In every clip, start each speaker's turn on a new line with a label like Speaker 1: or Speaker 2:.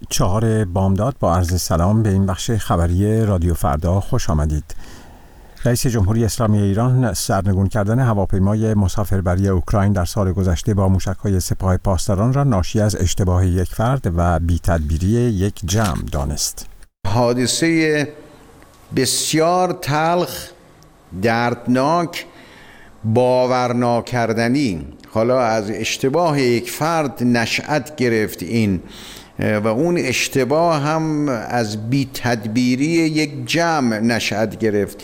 Speaker 1: 4 بامداد با عرض سلام به این بخش خبری رادیو فردا خوش آمدید. رئیس جمهوری اسلامی ایران سرنگون کردن هواپیمای مسافربری اوکراین در سال گذشته با موشک‌های سپاه پاسداران را ناشی از اشتباه یک فرد و بی‌تدبیری یک جمع دانست.
Speaker 2: حادثه بسیار تلخ، دردناک، باورناکردنی حالا از اشتباه یک فرد نشأت گرفت این و اون اشتباه هم از بی‌تدبیری یک جمع نشأت گرفت.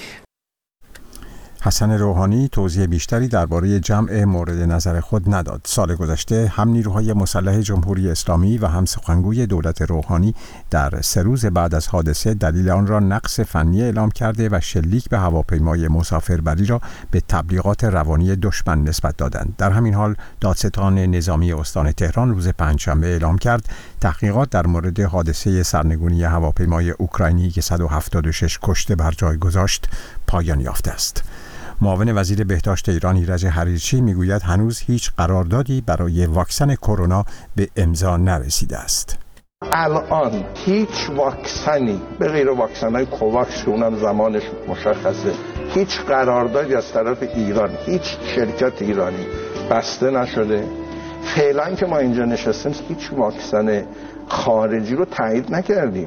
Speaker 1: حسن روحانی توضیح بیشتری درباره جمع مورد نظر خود نداد. سال گذشته هم نیروهای مسلح جمهوری اسلامی و هم سخنگوی دولت روحانی در 3 روز بعد از حادثه دلیل آن را نقص فنی اعلام کرده و شلیک به هواپیمای مسافربری را به تبلیغات روانی دشمن نسبت دادند. در همین حال دادستان نظامی استان تهران روز پنجشنبه اعلام کرد تحقیقات در مورد حادثه سرنگونی هواپیمای اوکراینی که 176 کشته بر جای گذاشت پایان یافته است. معاون وزیر بهداشت ایران ایرج حریرچی میگوید هنوز هیچ قراردادی برای واکسن کرونا به امضا نرسیده است.
Speaker 3: الان هیچ واکسنی به غیر واکسن‌های کوواکس که اونم زمانش مشخصه، هیچ قراردادی از طرف ایران، هیچ شرکت ایرانی بسته نشده. فعلا که ما اینجا نشستیم هیچ واکسن خارجی رو تایید نکردیم.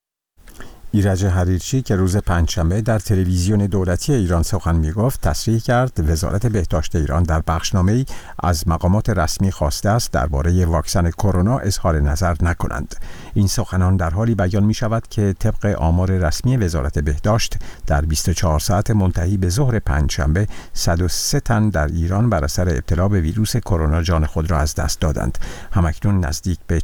Speaker 1: ایرج حریرچی که روز پنجشنبه در تلویزیون دولتی ایران سخن می‌گفت تصریح کرد وزارت بهداشت ایران در بخشنامه‌ای از مقامات رسمی خواسته است درباره واکسن کرونا اظهار نظر نکنند. این سخنان در حالی بیان می‌شود که طبق آمار رسمی وزارت بهداشت در 24 ساعت منتهی به ظهر پنجشنبه 103 تن در ایران بر اثر ابتلا به ویروس کرونا جان خود را از دست دادند. همکنون نزدیک به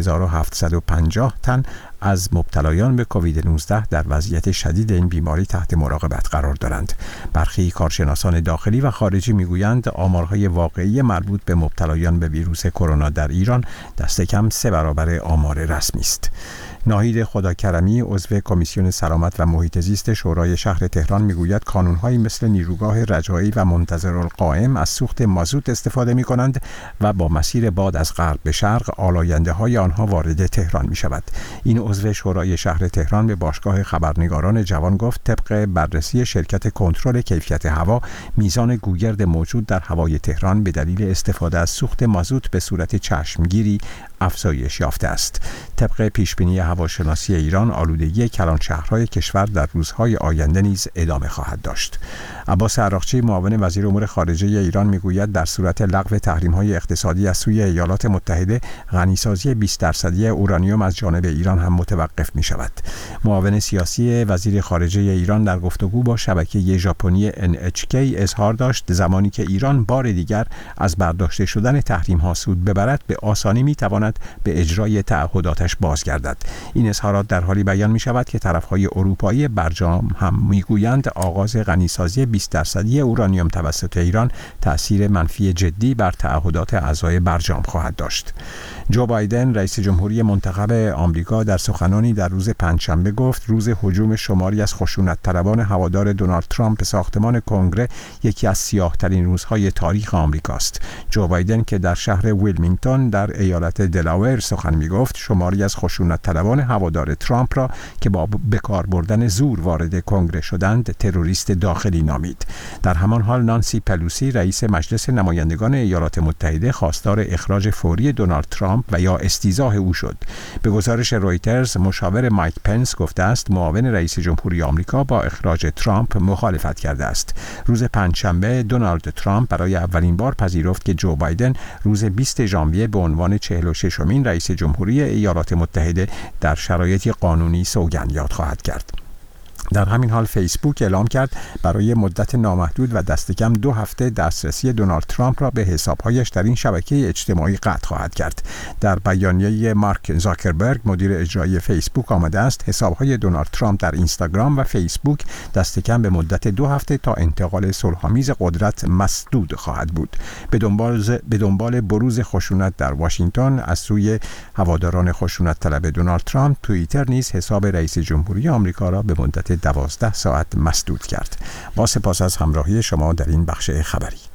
Speaker 1: 4750 تن از مبتلایان به کووید 19 در وضعیت شدید این بیماری تحت مراقبت قرار دارند. برخی کارشناسان داخلی و خارجی میگویند آمارهای واقعی مربوط به مبتلایان به ویروس کرونا در ایران دست کم 3 برابر آمار رسمی است. ناهید خداکرمی عضو کمیسیون سلامت و محیط زیست شورای شهر تهران میگوید کانون‌هایی مثل نیروگاه رجایی و منتظرالقائم از سوخت مازوت استفاده می‌کنند و با مسیر باد از غرب به شرق آلاینده‌های آنها وارد تهران می‌شود. این عضو شورای شهر تهران به باشگاه خبرنگاران جوان گفت طبق بررسی شرکت کنترل کیفیت هوا میزان گوگرد موجود در هوای تهران به دلیل استفاده از سوخت مازوت به صورت چشمگیری افزایش یافته است. طبق پیشبینی هواشناسی ایران آلودگی کلان شهرهای کشور در روزهای آینده نیز ادامه خواهد داشت. عباس عراقچی معاون وزیر امور خارجه ایران میگوید در صورت لغو تحریم‌های اقتصادی از سوی ایالات متحده غنیسازی 20% اورانیوم از جانب ایران هم متوقف می‌شود. معاون سیاسی وزیر خارجه ایران در گفتگو با شبکه ژاپنی NHK اظهار داشت زمانی که ایران بار دیگر از برداشته شدن تحریم‌ها سود ببرد به آسانی می‌تواند به اجرای تعهداتش بازگردد. این اظهارات در حالی بیان می‌شود که طرف‌های اروپایی برجام هم می‌گویند آغاز غنیسازی 20% اورانیوم توسط ایران تأثیر منفی جدی بر تعهدات اعضای برجام خواهد داشت. جو بایدن رئیس جمهوری منتخب آمریکا در سخنانی در روز پنجشنبه گفت روز هجوم شماری از خشونت‌طلبان هوادار دونالد ترامپ به ساختمان کنگره یکی از سیاه‌ترین روزهای تاریخ آمریکاست. جو بایدن که در شهر ویلمینگتون در ایالت دلاور سخن می‌گفت شماری از خشونت‌طلبان هوادار ترامپ را که با بکار بردن زور وارد کنگره شدند تروریست داخلی نامید. در همان حال نانسی پلوسی رئیس مجلس نمایندگان ایالات متحده خواستار اخراج فوری دونالد ترامپ و یا استیضاح او شد. به گزارش رویترز مشاور مایک پنس گفته است معاون رئیس جمهوری آمریکا با اخراج ترامپ مخالفت کرده است. روز پنجشنبه دونالد ترامپ برای اولین بار پذیرفت که جو بایدن روز 20 ژانویه به عنوان 46مین رئیس جمهوری ایالات متحده در شرایطی قانونی سوگند یاد خواهد کرد. در همین حال فیسبوک اعلام کرد برای مدت نامحدود و دست کم 2 هفته دسترسی دونالد ترامپ را به حساب‌هایش در این شبکه اجتماعی قطع خواهد کرد. در بیانیه مارک زاکربرگ مدیر اجرایی فیسبوک آمده است حساب‌های دونالد ترامپ در اینستاگرام و فیسبوک دست کم به مدت 2 هفته تا انتقال صلح‌آمیز قدرت مسدود خواهد بود. به دنبال بروز خشونت در واشنگتن از سوی هواداران خشونت طلب دونالد ترامپ، توییتر نیز حساب رئیس جمهوری آمریکا را به مدت 12 ساعت مسدود کرد. با سپاس از همراهی شما در این بخش خبری.